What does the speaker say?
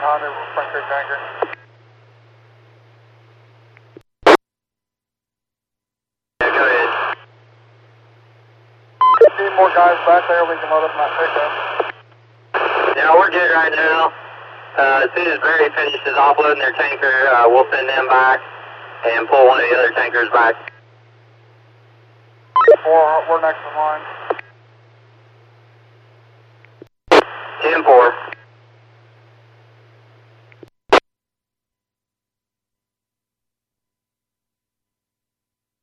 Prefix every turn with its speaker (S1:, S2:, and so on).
S1: Honda Front Creek tanker.
S2: Yeah, go ahead.
S1: Need more guys back there, we can load up my pickup.
S2: Yeah, we're good right now. As soon as Barry finishes offloading their tanker, we'll send them back and pull one of the other tankers back.
S1: We're next in line.
S2: 10-4.